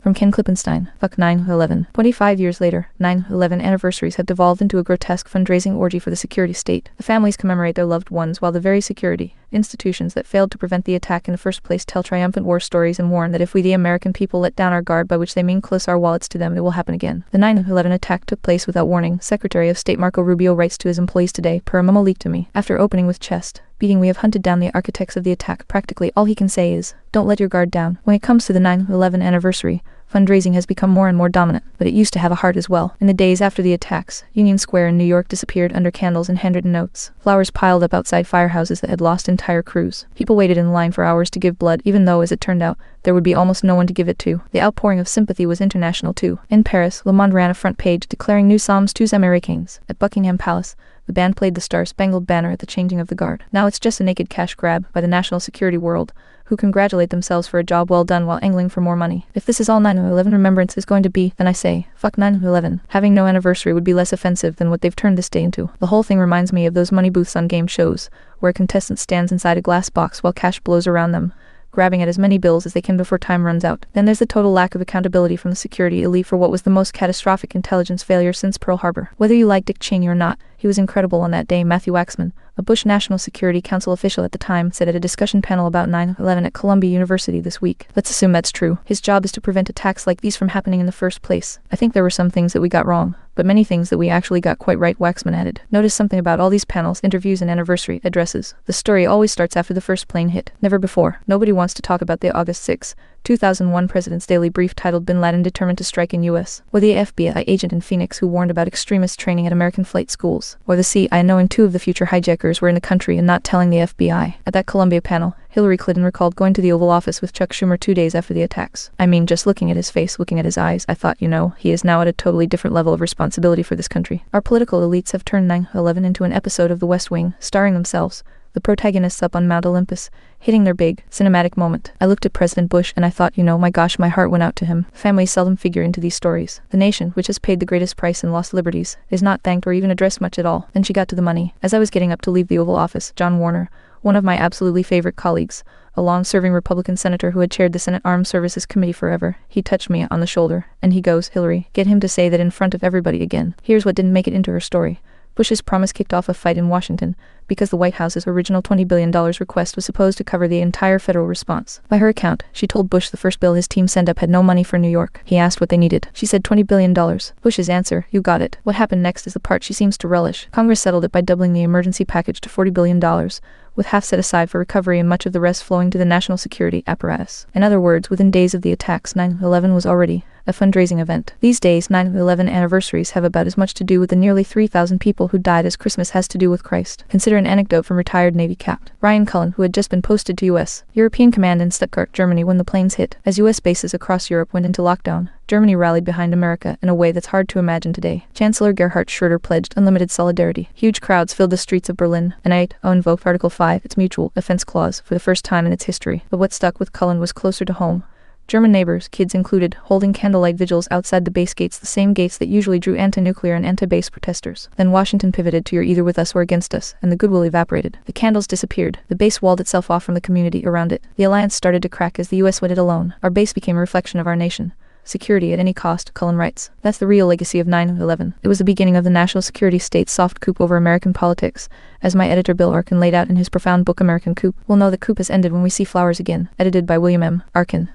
From Ken Klippenstein. Fuck 9/11. 25 years later, 9/11 anniversaries have devolved into a grotesque fundraising orgy for the security state. The families commemorate their loved ones while the very security institutions that failed to prevent the attack in the first place tell triumphant war stories and warn that if we the American people let down our guard, by which they mean close our wallets to them, it will happen again. The 9/11 attack took place without warning. Secretary of State Marco Rubio writes to his employees today, per a memo leaked to me. After opening with chest beating, we have hunted down the architects of the attack. Practically all he can say is, don't let your guard down. When it comes to the 9/11 anniversary, fundraising has become more and more dominant, but it used to have a heart as well. In the days after the attacks, Union Square in New York disappeared under candles and handwritten notes. Flowers piled up outside firehouses that had lost entire crews. People waited in line for hours to give blood, even though, as it turned out, there would be almost no one to give it to. The outpouring of sympathy was international too. In Paris, Le Monde ran a front page declaring Nous sommes tous Américains. At Buckingham Palace, the band played the Star-Spangled Banner at the changing of the guard. Now it's just a naked cash grab by the national security world, who congratulate themselves for a job well done while angling for more money. If this is all 9/11 remembrance is going to be, then I say, fuck 9/11. Having no anniversary would be less offensive than what they've turned this day into. The whole thing reminds me of those money booths on game shows, where a contestant stands inside a glass box while cash blows around them, grabbing at as many bills as they can before time runs out. Then there's the total lack of accountability from the security elite for what was the most catastrophic intelligence failure since Pearl Harbor. Whether you like Dick Cheney or not, he was incredible on that day. Matthew Waxman, a Bush National Security Council official at the time, said at a discussion panel about 9/11 at Columbia University this week. Let's assume that's true. His job is to prevent attacks like these from happening in the first place. I think there were some things that we got wrong, but many things that we actually got quite right, Waxman added. Notice something about all these panels, interviews and anniversary addresses. The story always starts after the first plane hit. Never before. Nobody wants to talk about the August 6, 2001 President's Daily Brief titled Bin Laden Determined to Strike in U.S., or the FBI agent in Phoenix who warned about extremist training at American flight schools, or the CIA knowing two of the future hijackers were in the country and not telling the FBI. At that Columbia panel, Hillary Clinton recalled going to the Oval Office with Chuck Schumer 2 days after the attacks. I mean, just looking at his face, looking at his eyes, I thought, he is now at a totally different level of responsibility for this country. Our political elites have turned 9/11 into an episode of The West Wing, starring themselves, the protagonists up on Mount Olympus, hitting their big, cinematic moment. I looked at President Bush and I thought, my gosh, my heart went out to him. Families seldom figure into these stories. The nation, which has paid the greatest price and lost liberties, is not thanked or even addressed much at all. Then she got to the money. As I was getting up to leave the Oval Office, John Warner, one of my absolutely favorite colleagues, a long-serving Republican senator who had chaired the Senate Armed Services Committee forever, he touched me on the shoulder, and he goes, Hillary, get him to say that in front of everybody again. Here's what didn't make it into her story. Bush's promise kicked off a fight in Washington, because the White House's original $20 billion request was supposed to cover the entire federal response. By her account, she told Bush the first bill his team sent up had no money for New York. He asked what they needed. She said $20 billion. Bush's answer, you got it. What happened next is the part she seems to relish. Congress settled it by doubling the emergency package to $40 billion, with half set aside for recovery and much of the rest flowing to the national security apparatus. In other words, within days of the attacks, 9/11 was already a fundraising event. These days, 9/11 anniversaries have about as much to do with the nearly 3,000 people who died as Christmas has to do with Christ. Consider an anecdote from retired Navy Capt. Ryan Cullen, who had just been posted to U.S. European Command in Stuttgart, Germany when the planes hit. As U.S. bases across Europe went into lockdown, Germany rallied behind America in a way that's hard to imagine today. Chancellor Gerhard Schroeder pledged unlimited solidarity. Huge crowds filled the streets of Berlin, and I invoked Article 5, its mutual defense clause, for the first time in its history. But what stuck with Cullen was closer to home. German neighbors, kids included, holding candlelight vigils outside the base gates, the same gates that usually drew anti-nuclear and anti-base protesters. Then Washington pivoted to you're either with us or against us, and the goodwill evaporated. The candles disappeared. The base walled itself off from the community around it. The alliance started to crack as the U.S. went it alone. Our base became a reflection of our nation. Security at any cost, Cullen writes. That's the real legacy of 9/11. It was the beginning of the national security state's soft coup over American politics, as my editor Bill Arkin laid out in his profound book American Coup. We'll know the coup has ended when we see flowers again. Edited by William M. Arkin.